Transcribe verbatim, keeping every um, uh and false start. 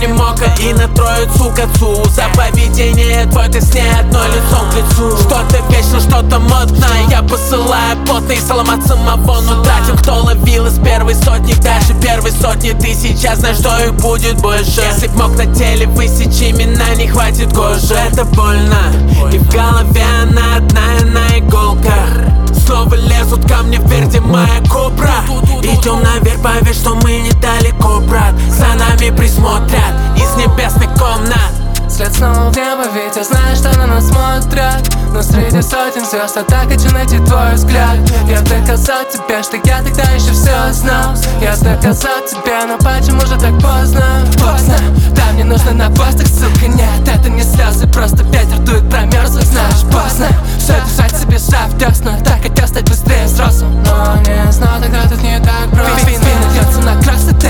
не мог, а и на троицу к отцу. За поведение твой ты с ней одно лицом к лицу. Что-то вечно, что-то модное. Я посылаю потный салам от самого нутра. Тем, кто ловил из первой сотни, даже первой сотни. Ты сейчас знаешь, что их будет больше. Если б мог на теле высечь имена, не хватит кожи. Это больно, и в голове она одна, на иголках. Снова лезут ко мне впереди моя кобра. Идем наверх, поверь, что мы недалеко, брат. За нами присмотрят из небесных комнат. След снова в небо, ведь я знаю, что на нас смотрят. Но среди сотен звезд я так хочу найти твой взгляд. Я доказал тебе, что я тогда еще все знал. Я доказал тебе, но почему же так поздно? Поздно, да, мне нужно на постах, ссылка нет. Это не слезы, просто ветер дует, промерзлый, знаешь, поздно. Все держать себе шаг в десну, так хотел стать быстрее взрослым. Но не знал, тогда тут не так просто. Фин льется на красный